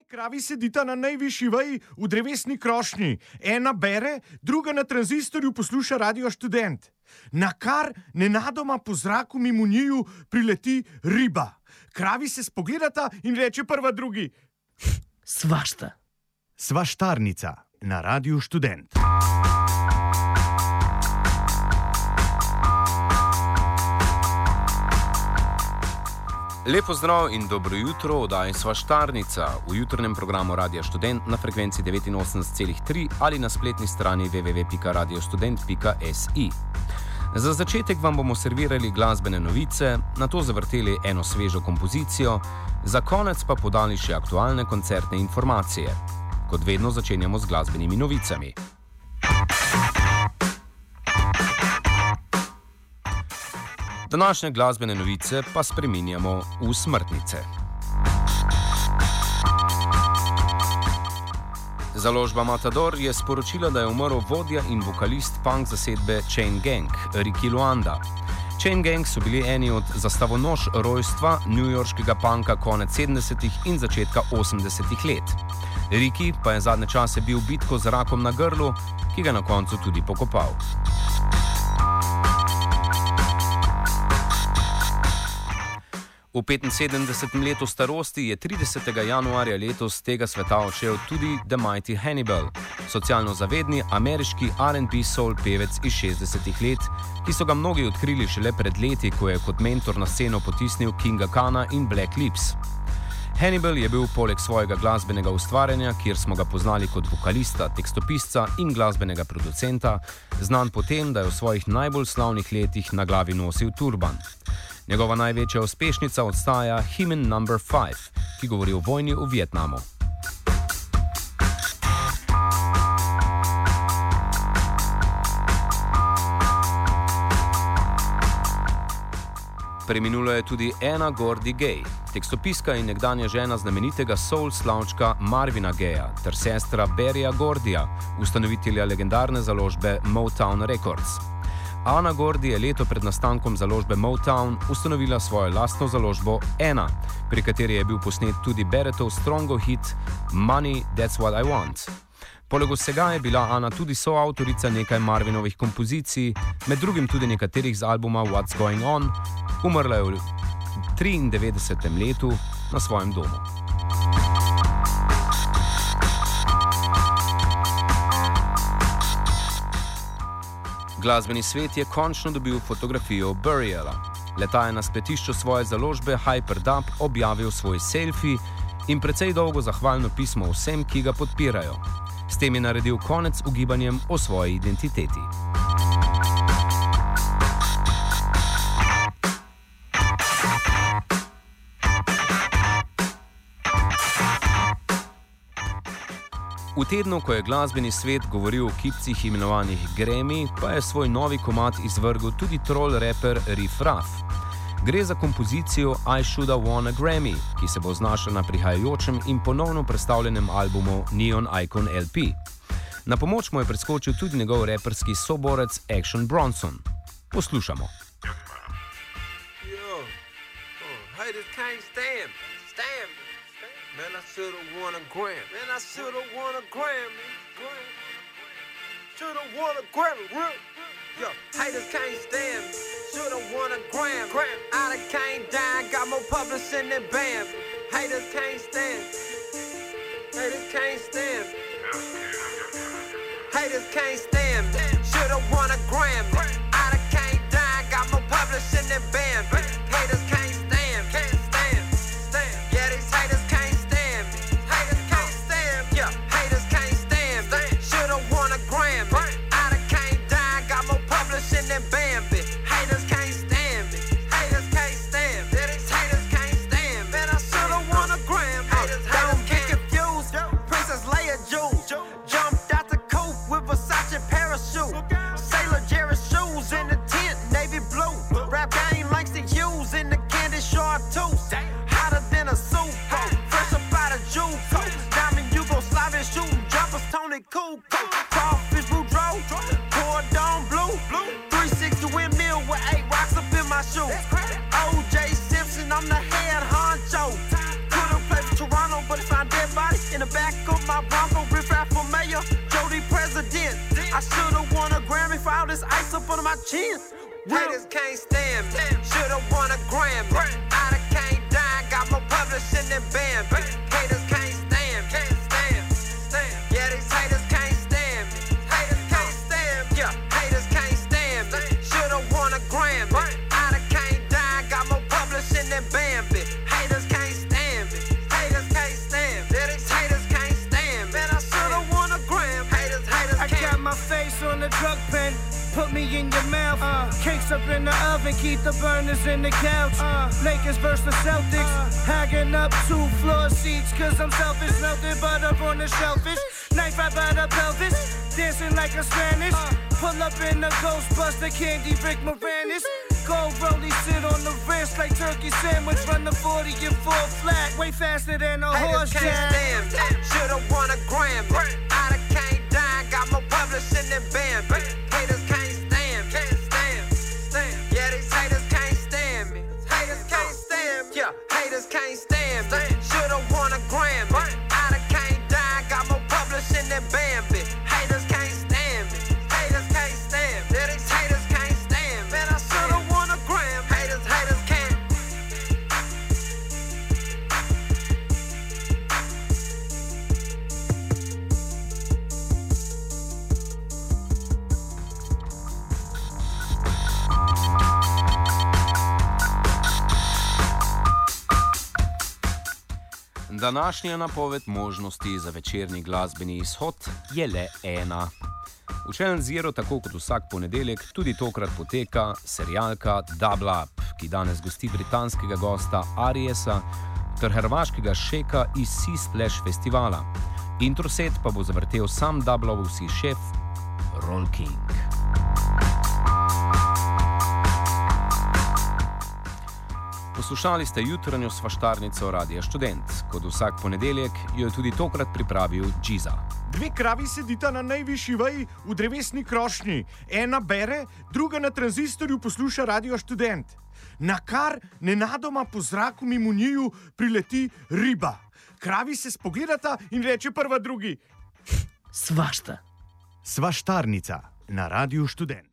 kravi sedita na najvišji veji v drevesni krošnji. Ena bere, druga na tranzistorju posluša Radio Študent. Nakar nenadoma po zraku mimo njiju prileti riba. Kravi se spogledata in reče prva drugi: Svašta. Svaštarnica na Radio Študent. Lep pozdrav in dobro jutro, oddaji Svaštarnica v jutrnem programu Radia Študent na frekvenci 89,3 ali na spletni strani www.radiostudent.si. Za začetek vam bomo servirali glasbene novice, nato zavrteli eno svežo kompozicijo, za konec pa podali še aktualne koncertne informacije. Kot vedno začenjamo z glasbenimi novicami. Današnje glasbene novice pa spreminjamo v smrtnice. Založba Matador je sporočila, da je umrl vodja in vokalist punk zasedbe Chain Gang, Ricky Luanda. Chain Gang so bili eni od zastavonoš rojstva newyorškega punka konec 70. in začetka 80. let. Ricky pa je zadnje čase bil bitko z rakom na grlu, ki ga na koncu tudi pokopal. V 75. letu starosti je 30. januarja letos tega sveta odšel tudi The Mighty Hannibal, socialno zavedni ameriški R&B soul pevec iz 60. let, ki so ga mnogi odkrili šele pred leti, ko je kot mentor na sceno potisnil Kinga Kana in Black Lips. Hannibal je bil poleg svojega glasbenega ustvarjanja, kjer smo ga poznali kot vokalista, tekstopisca in glasbenega producenta, znan po tem, da je v svojih najbolj slavnih letih na glavi nosil turban. Njegova največja uspešnica ostaja Hymn No. 5, ki govori o vojni v Vietnamu. Preminulo je tudi Anna Gordy Gay, tekstopiska in nekdanja žena znamenitega soul slavčka Marvina Gaya ter sestra Berryja Gordyja, ustanovitelja legendarne založbe Motown Records. Anna Gordy je leto pred nastankom založbe Motown ustanovila svojo lastno založbo Anna, pri kateri je bil posnet tudi Barrettov strongo hit Money, That's What I Want. Poleg vsega je bila Anna tudi soavtorica nekaj Marvinovih kompozicij, med drugim tudi nekaterih z albuma What's Going On, umrla je v 93. letu na svojem domu. Glasbeni svet je končno dobil fotografijo Buriala. Leta je na spletišču svoje založbe Hyperdub objavil svoj selfie in precej dolgo zahvalno pismo vsem, ki ga podpirajo. S tem je naredil konec ugibanjem o svoji identiteti. V tednu, ko je glasbeni svet govoril o kipcih imenovanih Grammy, pa je svoj novi komad izvrgel tudi troll raper Riff Raff. Gre za kompozicijo I Shoulda Won a Grammy, ki se bo znašla na prihajajočem in ponovno predstavljenem albumu Neon Icon LP. Na pomoč mu je preskočil tudi njegov raperski soborec Action Bronson. Poslušamo. Man, I should've won a Grammy. Man, I should've won a Grammy. Should've won a Grammy. Yo, haters can't stand me. Should've won a Grammy. I done came down, got more publishing than Bambi. Haters can't stand me. Haters can't stand me. Haters can't stand me. Should've won a Grammy. I done came down, got more publishing than Bambi. Haters can't stand me. Yeah, these haters can't stand me. Haters can't stand me. Yeah, haters can't stand me. Should've won a Grammy. I done came down, got more publishing than Bambi. Haters can't stand me. Haters can't stand me. Yeah, these haters can't stand me. Man, I should've won a Grammy. Don't get confused. Princess Leia Jules jumped out the coupe with Versace parachute. Sailor Jerry shoes in the tent, navy blue. Rap game likes to use in the candy chartreuse. Hotter than a soup boat, fresh up out of Juco. Diamond Yugoslavian shooting jumpers, Tony Kukoc. Crawfish Boudreaux, cordon blue. 360 windmill with 8 rocks up in my shoe. O.J. Simpson, I'm the head honcho. Could've played for Toronto, but it's my dead body. In the back of my Bronco, riff rap for mayor, Jody president. I should've won a Grammy for all this ice up under my chin. Haters can't stand me. Should've won a Grammy. I done came down, got more publishing than Bambi. Haters can't stand me. Yeah, these haters can't stand me. Haters can't stand me. Yeah, haters can't stand me. Should've won a Grammy. I done came down, got more publishing than Bambi. Haters can't stand me. Haters can't stand me. Yeah, these haters can't stand me. Man, I should've won a Grammy. Haters I can't. got my face on the drug pen. Put me in your mouth. Cakes up in the oven, keep the burners in the couch. Lakers versus the Celtics. Hanging up 2 floor seats, cause I'm selfish. Melted butter on the shellfish. Knife right by the pelvis. Dancing like a Spanish. Pull up in the Ghostbuster candy, Rick Moranis. Gold rollie sit on the wrist like turkey sandwich. Run the 40 and fall flat. Way faster than a horse Haters can't stand me. Should've won a Grammy. I done came down, got more publishing than Bambi. Haters can't stand me. Yeah, these haters can't stand me. Haters can't stand me. Yeah, haters can't stand me. Should've won a Grammy. I done came down, got more publishing than Bambi. Haters can't stand me. Haters can't stand me. Yeah, these haters can't stand me. Man, I should've won a Grammy. Haters can't. Današnja napoved možnosti za večerni glasbeni izhod je le ena. V Channel Zero, tako kot vsak ponedeljek, tudi tokrat poteka serialka Double Up, ki danes gosti britanskega gosta Ariesa ter hrvaškega Šeka iz Sea Splash festivala. Introset pa bo zavrtel sam Doubleovski šef Roll King. Poslušali ste jutranjo svaštarnico Radia Študent. Kot vsak ponedeljek jo je tudi tokrat pripravil Džiza. 2 kravi sedita na najvišji veji v drevesni krošnji. Ena bere, druga na tranzistorju posluša Radio Študent. Nakar nenadoma po zraku mimo njiju prileti riba. Kravi se spogledata in reče prva drugi: Svašta. Svaštarnica na Radiu Študent.